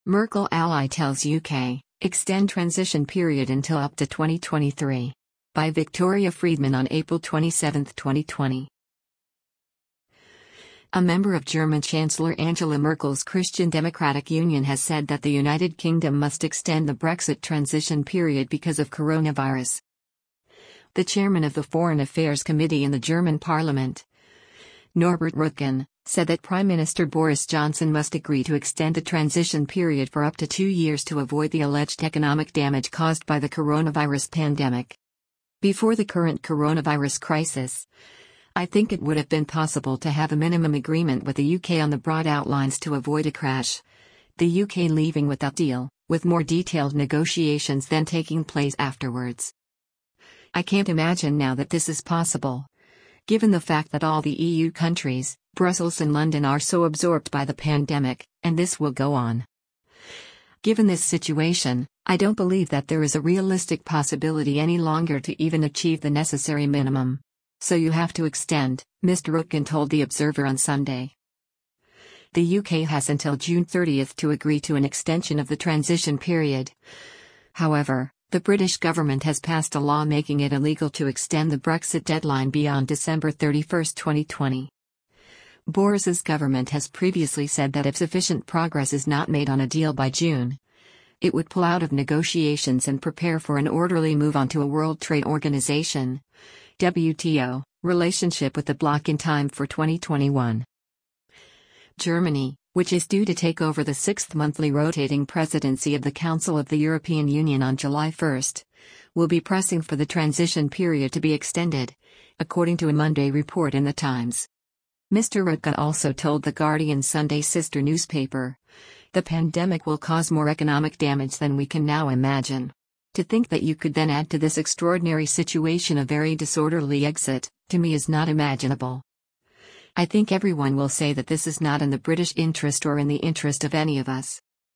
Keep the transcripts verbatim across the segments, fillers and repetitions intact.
Merkel ally tells U K, extend transition period until up to twenty twenty-three. By Victoria Friedman on April twenty-seventh, twenty twenty. A member of German Chancellor Angela Merkel's Christian Democratic Union has said that the United Kingdom must extend the Brexit transition period because of coronavirus. The chairman of the Foreign Affairs Committee in the German Parliament, Norbert Röttgen, said that Prime Minister Boris Johnson must agree to extend the transition period for up to two years to avoid the alleged economic damage caused by the coronavirus pandemic. Before the current coronavirus crisis, I think it would have been possible to have a minimum agreement with the U K on the broad outlines to avoid a crash. The U K leaving without deal, with more detailed negotiations then taking place afterwards. I can't imagine now that this is possible, given the fact that all the E U countries, Brussels and London are so absorbed by the pandemic, and this will go on. Given this situation, I don't believe that there is a realistic possibility any longer to even achieve the necessary minimum. So you have to extend, Mister Röttgen told The Observer on Sunday. The U K has until June thirtieth to agree to an extension of the transition period. However, the British government has passed a law making it illegal to extend the Brexit deadline beyond December thirty-first, twenty twenty. Boris's government has previously said that if sufficient progress is not made on a deal by June, it would pull out of negotiations and prepare for an orderly move on to a World Trade Organization (W T O) relationship with the bloc in time for twenty twenty-one. Germany, which is due to take over the sixth monthly rotating presidency of the Council of the European Union on July first, will be pressing for the transition period to be extended, according to a Monday report in The Times. Mister Röttgen also told The Guardian Sunday sister newspaper, "The pandemic will cause more economic damage than we can now imagine. To think that you could then add to this extraordinary situation a very disorderly exit, to me is not imaginable. I think everyone will say that this is not in the British interest or in the interest of any of us."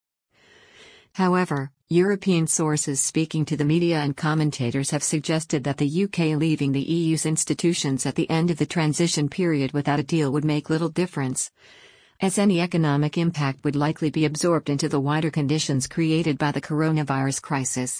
However, European sources speaking to the media and commentators have suggested that the U K leaving the E U's institutions at the end of the transition period without a deal would make little difference, as any economic impact would likely be absorbed into the wider conditions created by the coronavirus crisis.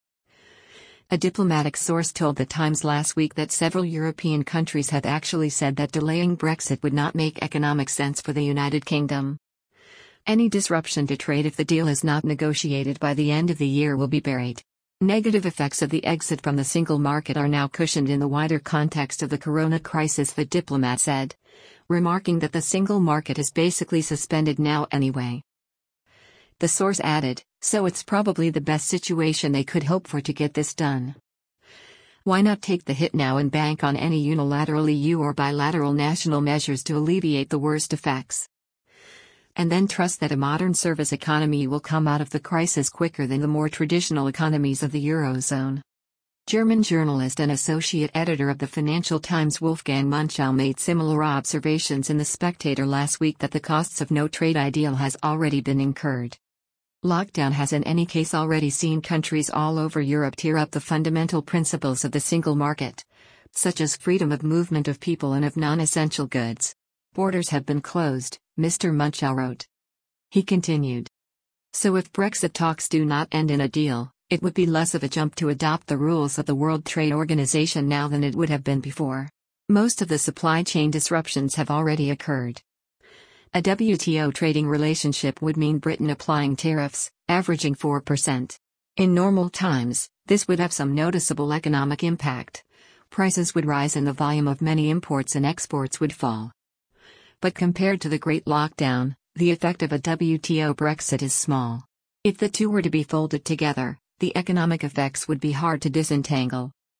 A diplomatic source told The Times last week that several European countries have actually said that delaying Brexit would not make economic sense for the United Kingdom. Any disruption to trade if the deal is not negotiated by the end of the year will be buried. Negative effects of the exit from the single market are now cushioned in the wider context of the corona crisis, the diplomat said, remarking that the single market is basically suspended now anyway. The source added, "So it's probably the best situation they could hope for to get this done. Why not take the hit now and bank on any unilateral E U or bilateral national measures to alleviate the worst effects? And then trust that a modern service economy will come out of the crisis quicker than the more traditional economies of the Eurozone." German journalist and associate editor of the Financial Times Wolfgang Munchau made similar observations in The Spectator last week that the costs of no trade deal has already been incurred. Lockdown has in any case already seen countries all over Europe tear up the fundamental principles of the single market, such as freedom of movement of people and of non-essential goods. Borders have been closed, Mister Munchau wrote. He continued. So if Brexit talks do not end in a deal, it would be less of a jump to adopt the rules of the World Trade Organization now than it would have been before. Most of the supply chain disruptions have already occurred. A W T O trading relationship would mean Britain applying tariffs, averaging four percent. In normal times, this would have some noticeable economic impact. Prices would rise and the volume of many imports and exports would fall. But compared to the Great Lockdown, the effect of a W T O Brexit is small. If the two were to be folded together, the economic effects would be hard to disentangle.